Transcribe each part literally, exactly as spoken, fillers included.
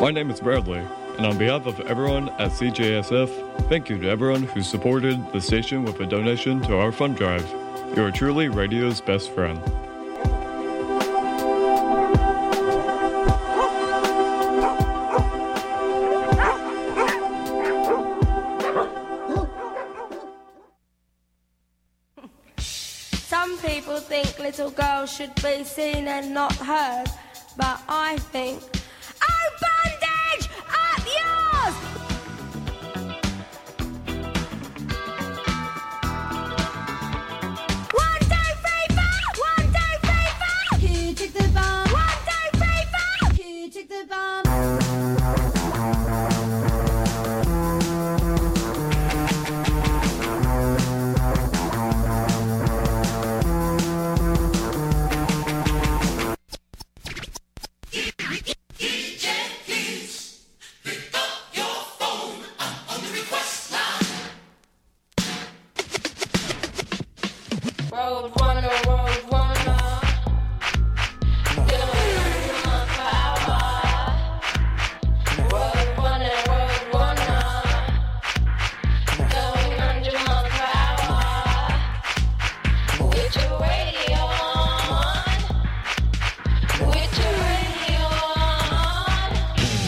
My name is Bradley, and on behalf of everyone at C J S F, thank you to everyone who supported the station with a donation to our fund drive. You are truly radio's best friend. Some people think little girls should be seen and not heard, but I think, oh, bandage! Up yours! One, two, three, four! One, two, three, four! Who took the bomb? One, two, three, four! Who took the bomb? Road runner, road runner. Going on for hour. Road runner, road runner. Going under one per hour. With your radio on. With your radio on.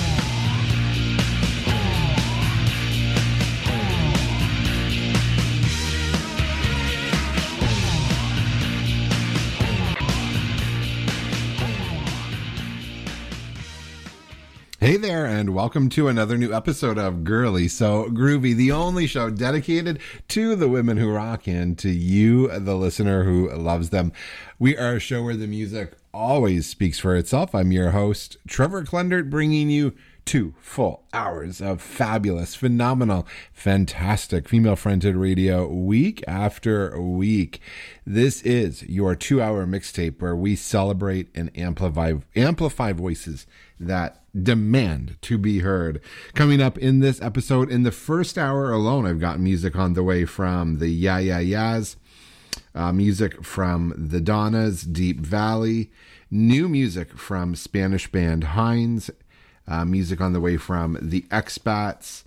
Hey there, and welcome to another new episode of Girly So Groovy, the only show dedicated to the women who rock and to you, the listener who loves them. We are a show where the music always speaks for itself. I'm your host, Trevor Klendert, bringing you two full hours of fabulous, phenomenal, fantastic female-fronted radio week after week. This is your two-hour mixtape where we celebrate and amplify amplify voices that demand to be heard. Coming up in this episode, in the first hour alone, I've got music on the way from the Yeah Yeah Yeahs, uh, music from the Donnas, Deep Valley, new music from Spanish band Heinz, uh, music on the way from the Expats,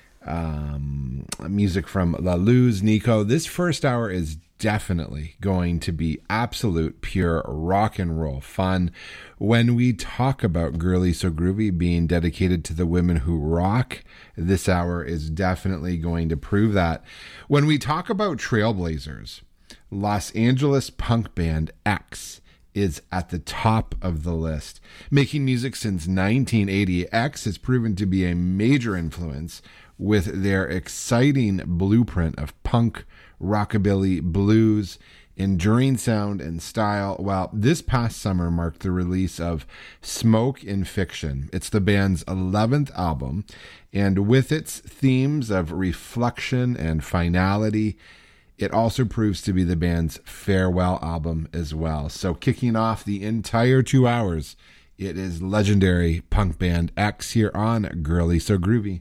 um, music from La Luz, Nico. This first hour is definitely going to be absolute pure rock and roll fun. When we talk about Girly So Groovy being dedicated to the women who rock, this hour is definitely going to prove that. When we talk about trailblazers, Los Angeles punk band X is at the top of the list. Making music since nineteen eighty, X has proven to be a major influence with their exciting blueprint of punk, rockabilly, blues, enduring sound and style. Well, this past summer marked the release of Smoke in Fiction. It's the band's eleventh album, and with its themes of reflection and finality, it also proves to be the band's farewell album as well. So kicking off the entire two hours, it is legendary punk band X here on Girly So Groovy.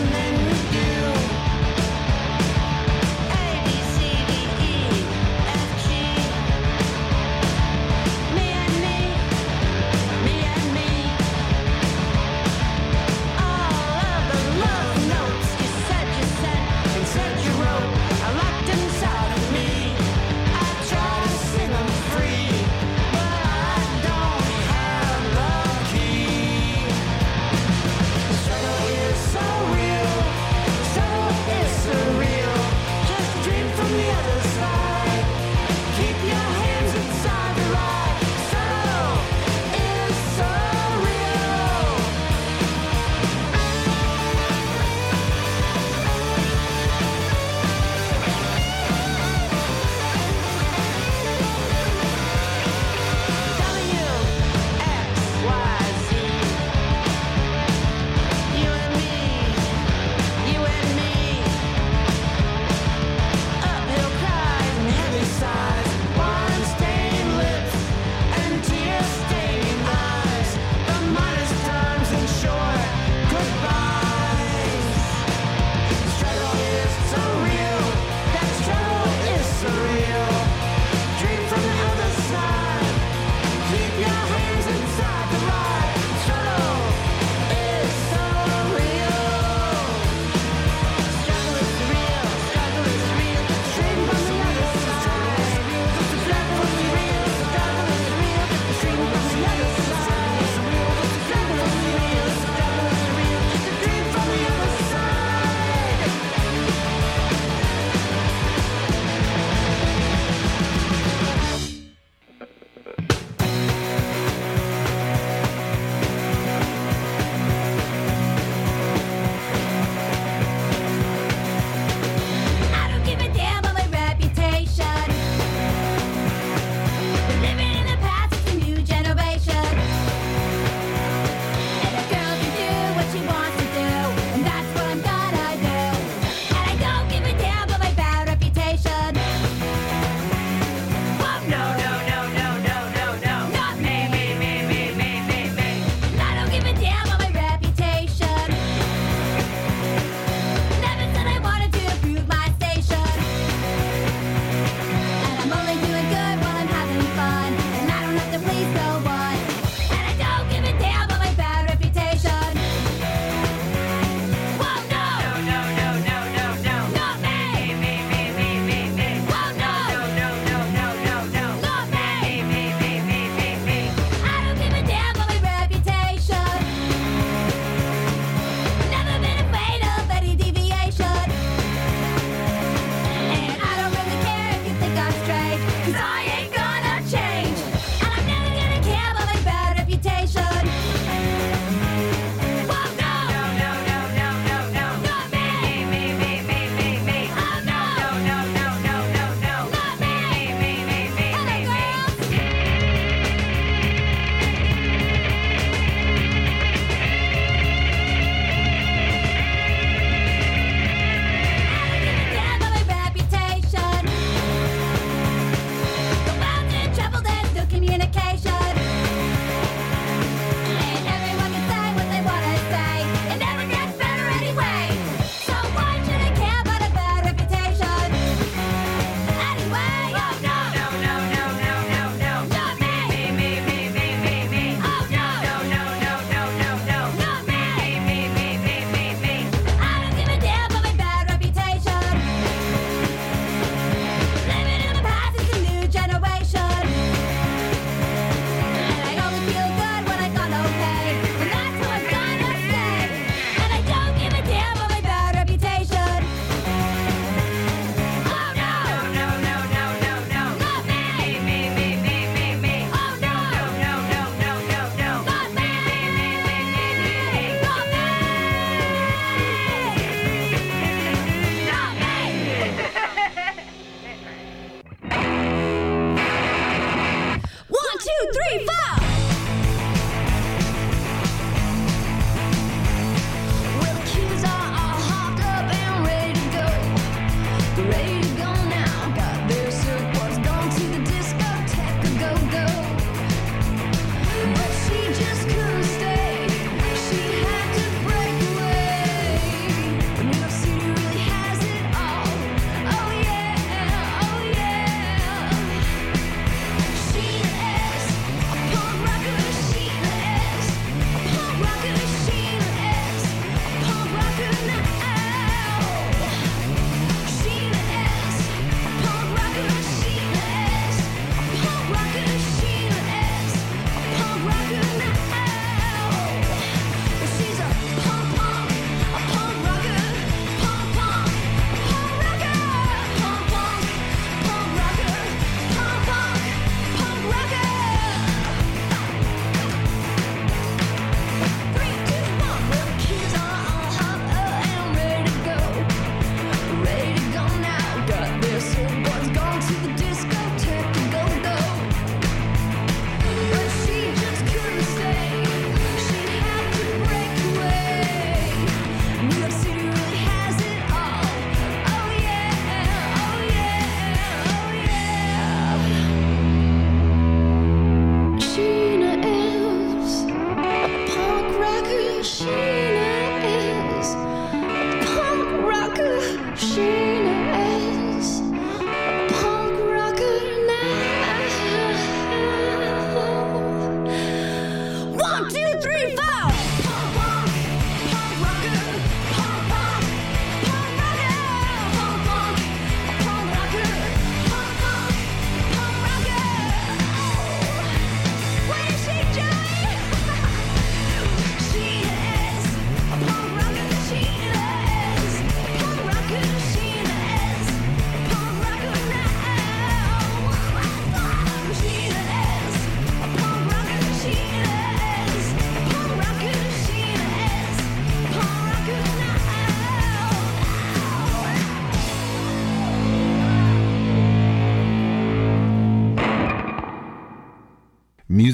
A, B, C, D, E, F,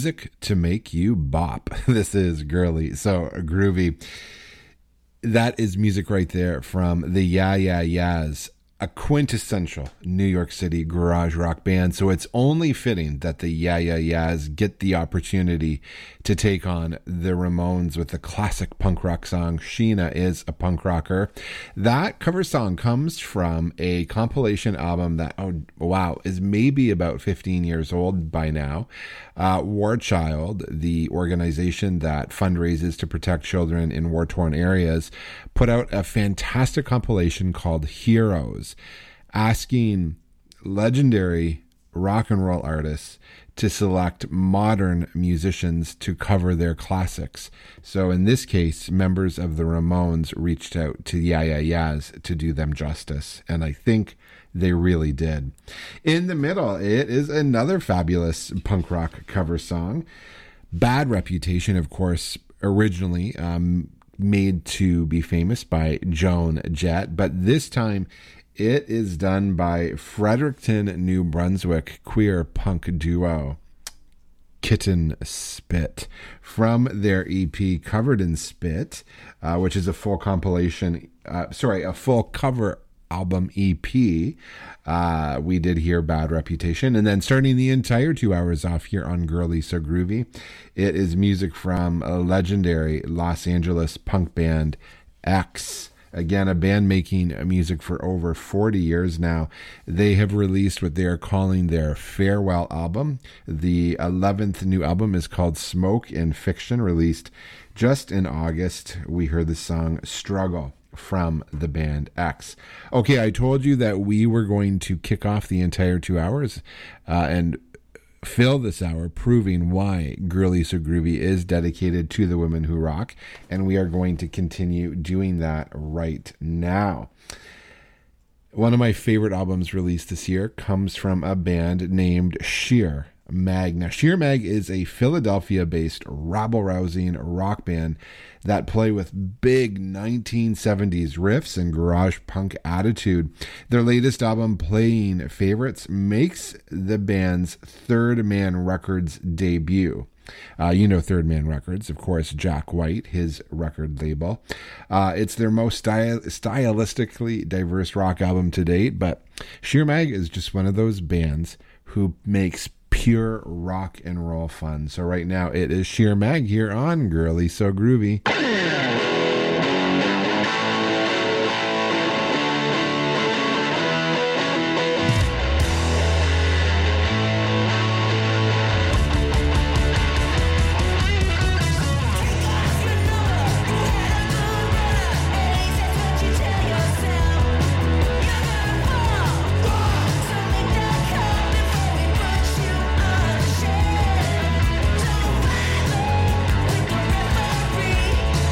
music to make you bop. This is Girly So Groovy. That is music right there from the Yeah Yeah Yeahs, a quintessential New York City garage rock band. So it's only fitting that the Yeah Yeah Yeahs get the opportunity to take on the Ramones with the classic punk rock song Sheena Is a Punk Rocker. That cover song comes from a compilation album that, oh wow, is maybe about fifteen years old by now. Uh, War Child, the organization that fundraises to protect children in war-torn areas, put out a fantastic compilation called Heroes, asking legendary rock and roll artists to select modern musicians to cover their classics. So in this case, members of the Ramones reached out to Yeah Yeah Yeahs to do them justice, and I think they really did. In the middle, it is another fabulous punk rock cover song. Bad Reputation, of course, originally um, made to be famous by Joan Jett, but this time it is done by Fredericton, New Brunswick queer punk duo Kitten Spit from their E P Covered in Spit, uh, which is a full compilation, uh, sorry, a full cover album E P. Uh, we did hear Bad Reputation, and then starting the entire two hours off here on Girly So Groovy, it is music from a legendary Los Angeles punk band X. Again, a band making music for over forty years now. They have released what they are calling their farewell album. The eleventh new album is called Smoke and Fiction, released just in August. We heard the song Struggle from the band X. Okay, I told you that we were going to kick off the entire two hours uh, and fill this hour proving why Girly So Groovy is dedicated to the women who rock, and we are going to continue doing that right now. One of my favorite albums released this year comes from a band named Sheer Mag. Now, Sheer Mag is a Philadelphia-based rabble-rousing rock band that play with big nineteen seventies riffs and garage punk attitude. Their latest album, Playing Favorites, makes the band's Third Man Records debut. Uh, you know Third Man Records, of course, Jack White, his record label. Uh, it's their most styl- stylistically diverse rock album to date, but Sheer Mag is just one of those bands who makes pure rock and roll fun. So right now it is Sheer Mag here on Girly So Groovy. Don't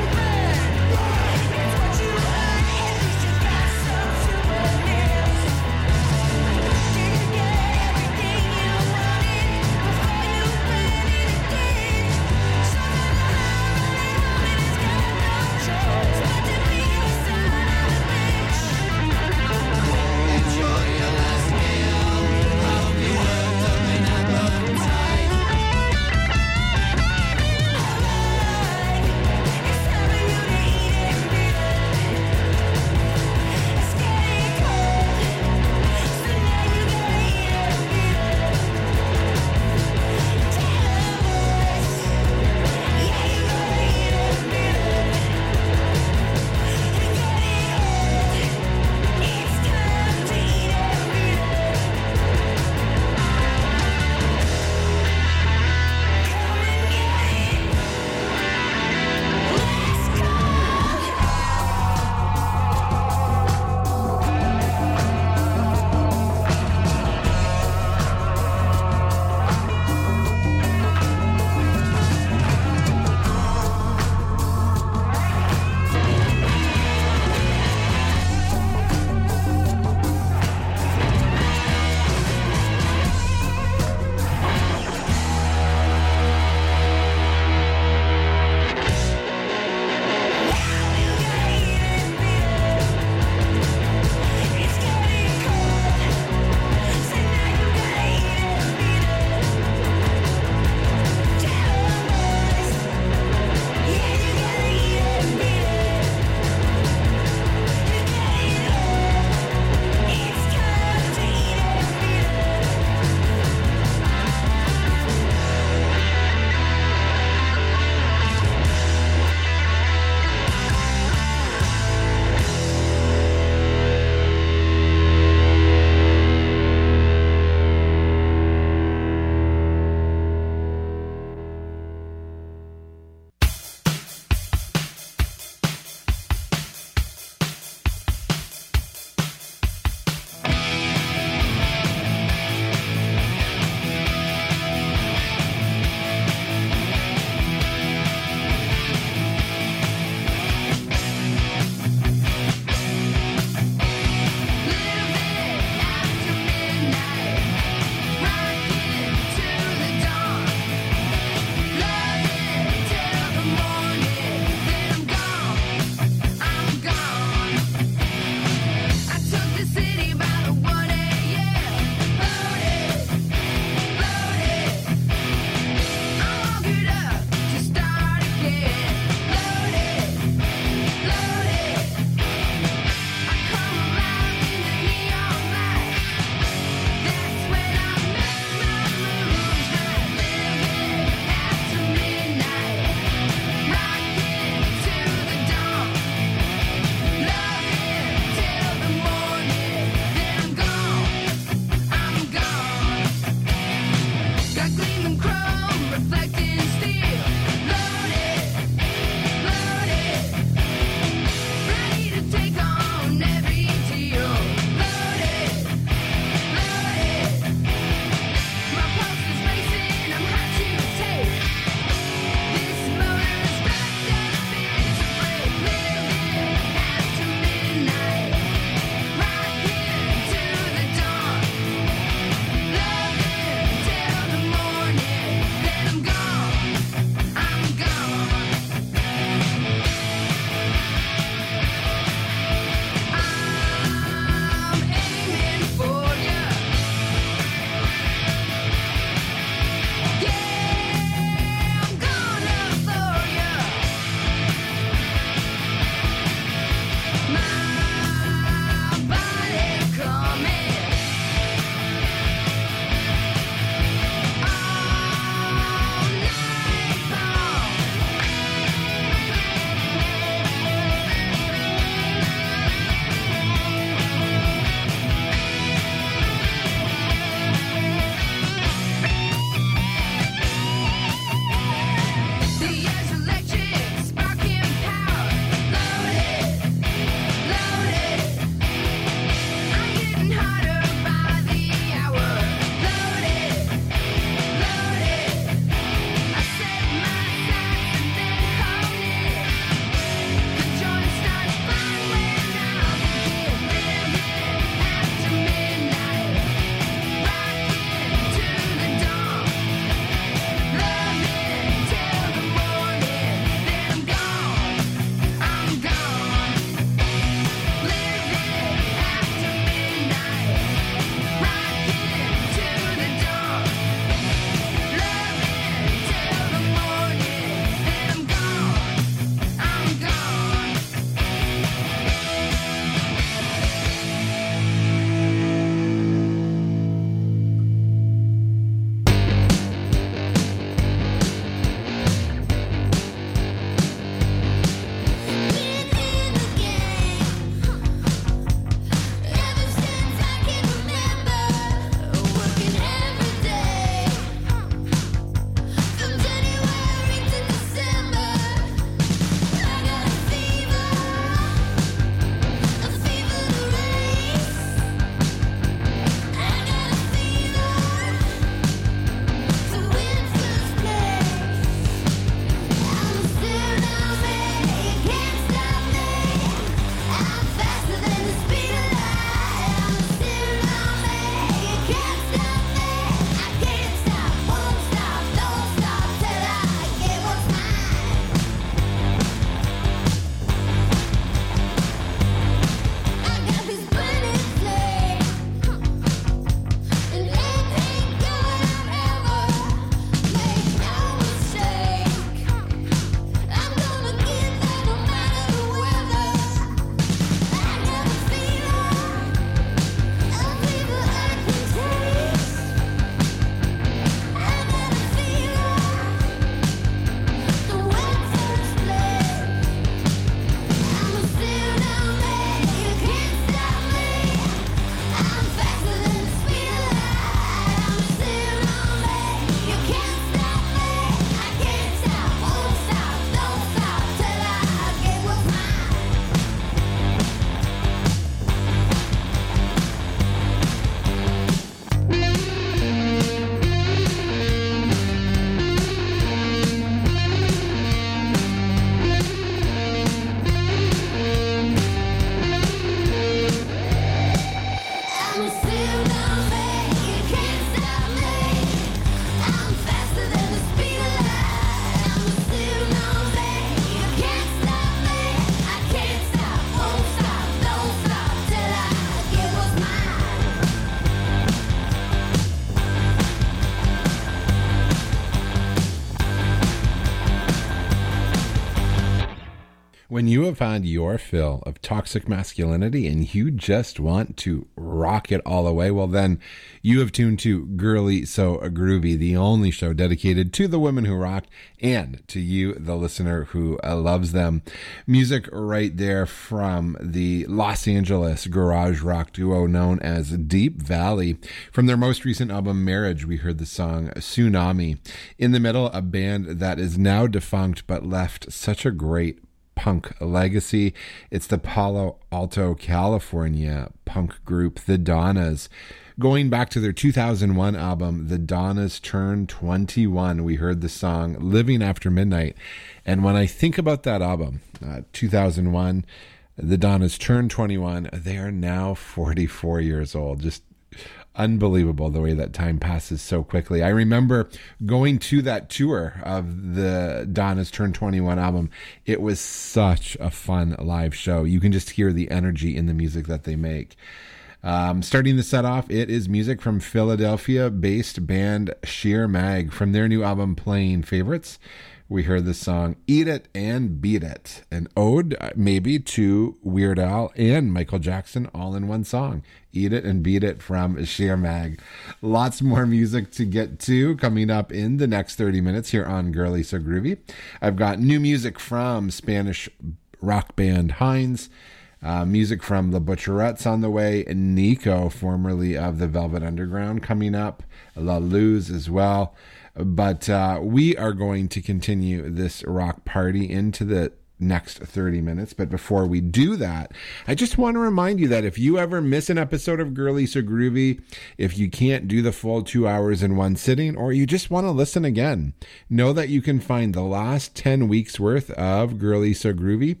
When you have had your fill of toxic masculinity and you just want to rock it all away, well then you have tuned to Girly So Groovy, the only show dedicated to the women who rock and to you, the listener who uh, loves them. Music right there from the Los Angeles garage rock duo known as Deep Valley. From their most recent album, Marriage, we heard the song Tsunami. In the middle, a band that is now defunct but left such a great punk legacy. It's the Palo Alto, California punk group, The Donnas. Going back to their two thousand one album, The Donnas Turned twenty-one, we heard the song Living After Midnight. And when I think about that album, uh, two thousand one, The Donnas Turned twenty-one, they are now forty-four years old. Just unbelievable the way that time passes so quickly. I remember going to that tour of the Donnas Turn twenty-one album. It was such a fun live show. You can just hear the energy in the music that they make. Um, starting the set off, it is music from Philadelphia-based band Sheer Mag. From their new album, Playing Favorites, we heard the song Eat It and Beat It, an ode maybe to Weird Al and Michael Jackson all in one song. Eat It and Beat It from Sheer Mag. Lots more music to get to coming up in the next thirty minutes here on Girly So Groovy. I've got new music from Spanish rock band Heinz, uh, music from the Butcherettes on the way, and Nico, formerly of the Velvet Underground, coming up, La Luz as well. But uh, we are going to continue this rock party into the next thirty minutes. But before we do that, I just want to remind you that if you ever miss an episode of Girly So Groovy, if you can't do the full two hours in one sitting, or you just want to listen again, know that you can find the last ten weeks worth of Girly So Groovy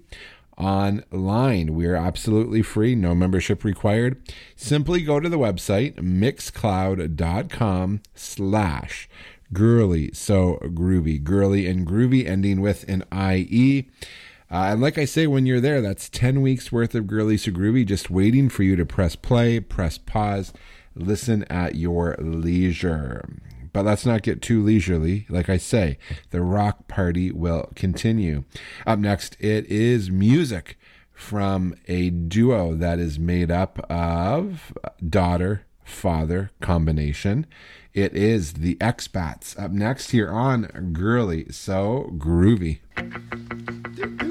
online. We are absolutely free, no membership required. Simply go to the website mixcloud.com slash Girly So Groovy. Girly and groovy ending with an I E. Uh, and like I say, when you're there, that's ten weeks worth of Girly So Groovy just waiting for you to press play, press pause, listen at your leisure. But let's not get too leisurely. Like I say, the rock party will continue. Up next, it is music from a duo that is made up of daughter, father combination. It is the Expats. Up next here on Girly So Groovy.